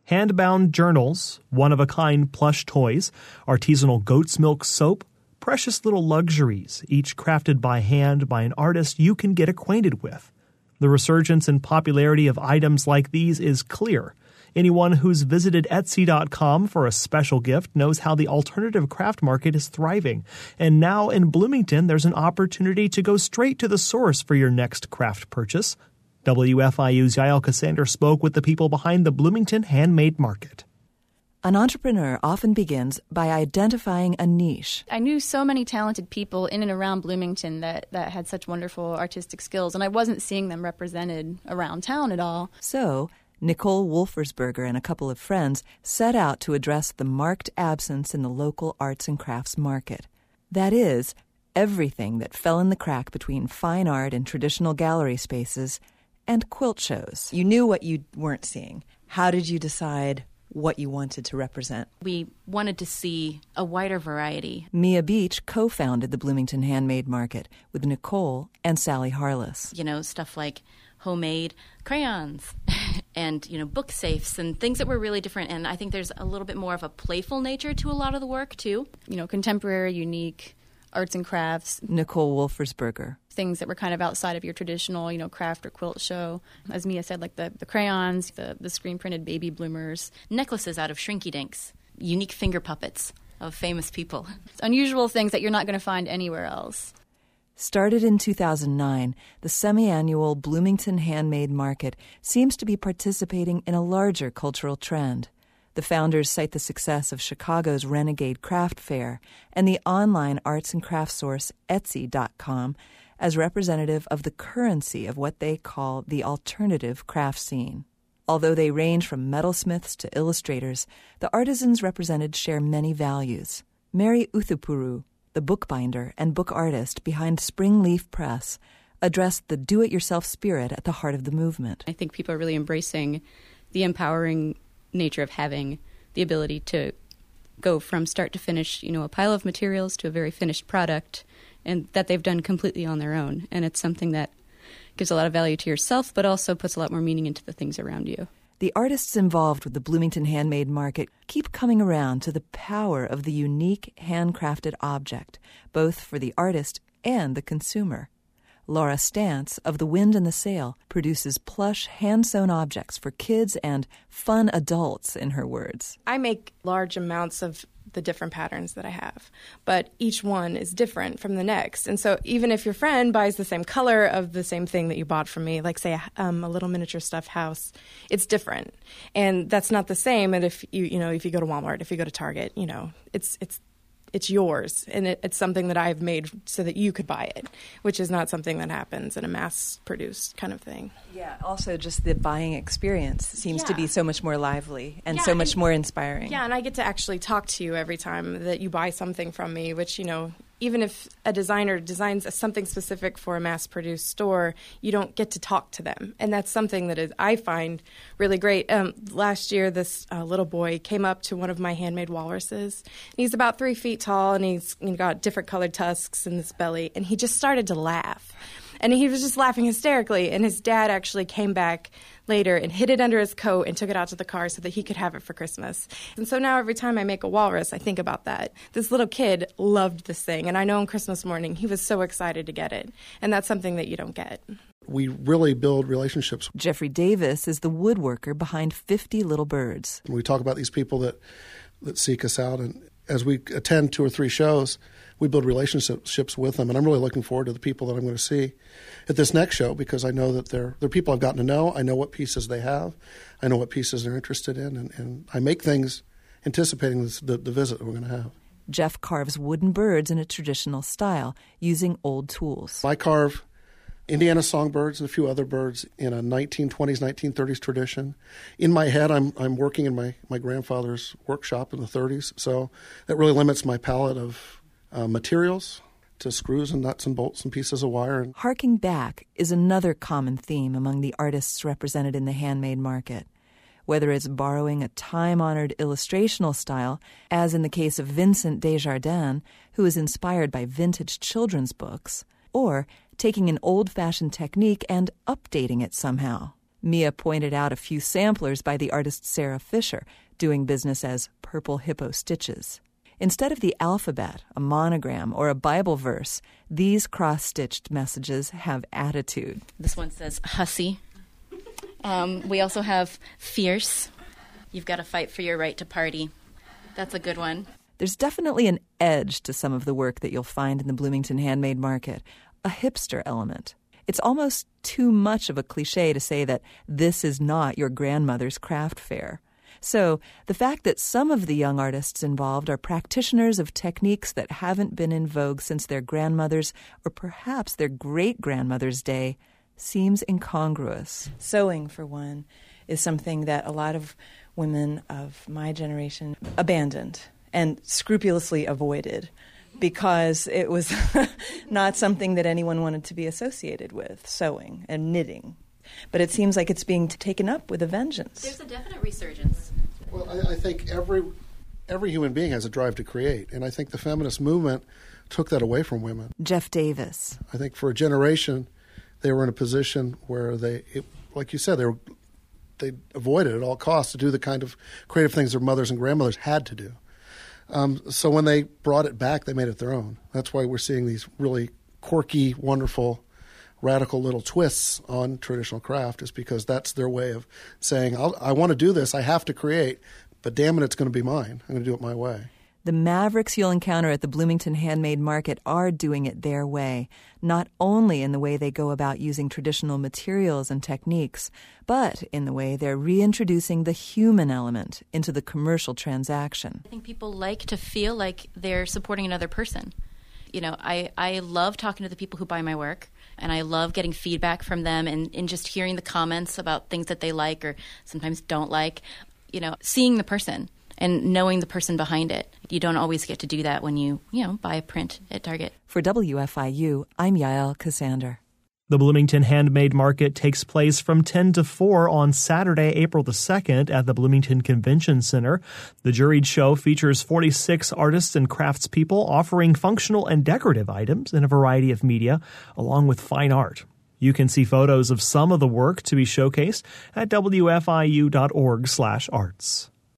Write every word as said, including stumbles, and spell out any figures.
Hand-bound journals, one-of-a-kind plush toys, artisanal goat's milk soap, precious little luxuries, each crafted by hand by an artist you can get acquainted with. The resurgence and popularity of items like these is clear. Anyone who's visited Etsy dot com for a special gift knows how the alternative craft market is thriving. And now in Bloomington, there's an opportunity to go straight to the source for your next craft purchase. W F I U's Yael Cassander spoke with the people behind the Bloomington Handmade Market. An entrepreneur often begins by identifying a niche. I knew so many talented people in and around Bloomington that, that had such wonderful artistic skills, and I wasn't seeing them represented around town at all. So Nicole Wolfersberger and a couple of friends set out to address the marked absence in the local arts and crafts market. That is, everything that fell in the crack between fine art and traditional gallery spaces and quilt shows. You knew what you weren't seeing. How did you decide what you wanted to represent? We wanted to see a wider variety. Mia Beach co-founded the Bloomington Handmade Market with Nicole and Sally Harless. You know, stuff like homemade crayons and, you know, book safes and things that were really different. And I think there's a little bit more of a playful nature to a lot of the work, too. You know, contemporary, unique arts and crafts. Nicole Wolfersberger. Things that were kind of outside of your traditional, you know, craft or quilt show. As Mia said, like the, the crayons, the, the screen-printed baby bloomers, necklaces out of shrinky-dinks, unique finger puppets of famous people. It's unusual things that you're not going to find anywhere else. Started in two thousand nine, the semi-annual Bloomington Handmade Market seems to be participating in a larger cultural trend. The founders cite the success of Chicago's Renegade Craft Fair and the online arts and crafts source Etsy dot com as representative of the currency of what they call the alternative craft scene. Although they range from metalsmiths to illustrators, the artisans represented share many values. Mary Uthapuru, the bookbinder and book artist behind Springleaf Press, addressed the do-it-yourself spirit at the heart of the movement. I think people are really embracing the empowering nature of having the ability to go from start to finish, you know, a pile of materials to a very finished product, and that they've done completely on their own. And it's something that gives a lot of value to yourself, but also puts a lot more meaning into the things around you. The artists involved with the Bloomington Handmade Market keep coming around to the power of the unique handcrafted object, both for the artist and the consumer. Laura Stantz of The Wind and the Sail produces plush, hand-sewn objects for kids and fun adults, in her words. I make large amounts of the different patterns that I have, but each one is different from the next. And so even if your friend buys the same color of the same thing that you bought from me, like say a, um, a little miniature stuffed house, it's different. And that's not the same. And if you, you know, if you go to Walmart, if you go to Target, you know, it's, it's, it's yours, and it, it's something that I've made so that you could buy it, which is not something that happens in a mass-produced kind of thing. Yeah, also just the buying experience seems yeah. to be so much more lively and yeah, so much and, more inspiring. Yeah, and I get to actually talk to you every time that you buy something from me, which, you know, even if a designer designs something specific for a mass-produced store, you don't get to talk to them. And that's something that is I find really great. Um, last year, this uh, little boy came up to one of my handmade walruses. He's about three feet tall, and he's you know, got different colored tusks in his belly. And he just started to laugh. And he was just laughing hysterically. And his dad actually came back later and hid it under his coat and took it out to the car so that he could have it for Christmas. And so now every time I make a walrus, I think about that. This little kid loved this thing. And I know on Christmas morning, he was so excited to get it. And that's something that you don't get. We really build relationships. Jeffrey Davis is the woodworker behind fifty Little Birds. We talk about these people that, that seek us out. And as we attend two or three shows, we build relationships with them, and I'm really looking forward to the people that I'm going to see at this next show because I know that they're, they're people I've gotten to know. I know what pieces they have. I know what pieces they're interested in, and, and I make things anticipating this, the, the visit that we're going to have. Jeff carves wooden birds in a traditional style using old tools. I carve Indiana songbirds and a few other birds in a nineteen twenties, nineteen thirties tradition. In my head, I'm I'm working in my, my grandfather's workshop in the thirties, so that really limits my palette of Uh, materials to screws and nuts and bolts and pieces of wire. Harking back is another common theme among the artists represented in the handmade market. Whether it's borrowing a time-honored illustrational style, as in the case of Vincent Desjardins, who is inspired by vintage children's books, or taking an old-fashioned technique and updating it somehow. Mia pointed out a few samplers by the artist Sarah Fisher, doing business as Purple Hippo Stitches. Instead of the alphabet, a monogram, or a Bible verse, these cross-stitched messages have attitude. This one says hussy. Um, we also have fierce. You've got to fight for your right to party. That's a good one. There's definitely an edge to some of the work that you'll find in the Bloomington Handmade Market, a hipster element. It's almost too much of a cliche to say that this is not your grandmother's craft fair. So the fact that some of the young artists involved are practitioners of techniques that haven't been in vogue since their grandmother's or perhaps their great-grandmother's day seems incongruous. Sewing, for one, is something that a lot of women of my generation abandoned and scrupulously avoided, because it was not something that anyone wanted to be associated with, sewing and knitting. But it seems like it's being taken up with a vengeance. There's a definite resurgence. Well, I, I think every every human being has a drive to create, and I think the feminist movement took that away from women. Jeff Davis. I think for a generation, they were in a position where they, it, like you said, they were they avoided at all costs to do the kind of creative things their mothers and grandmothers had to do. Um, so when they brought it back, they made it their own. That's why we're seeing these really quirky, wonderful, radical little twists on traditional craft, is because that's their way of saying, I'll, I want to do this, I have to create, but damn it, it's going to be mine. I'm going to do it my way. The mavericks you'll encounter at the Bloomington Handmade Market are doing it their way, not only in the way they go about using traditional materials and techniques, but in the way they're reintroducing the human element into the commercial transaction. I think people like to feel like they're supporting another person. You know, I, I love talking to the people who buy my work, and I love getting feedback from them and, and just hearing the comments about things that they like or sometimes don't like. You know, seeing the person and knowing the person behind it. You don't always get to do that when you, you know, buy a print at Target. For W F I U, I'm Yael Cassander. The Bloomington Handmade Market takes place from ten to four on Saturday, April the second at the Bloomington Convention Center. The juried show features forty-six artists and craftspeople offering functional and decorative items in a variety of media, along with fine art. You can see photos of some of the work to be showcased at W F I U dot org slash arts.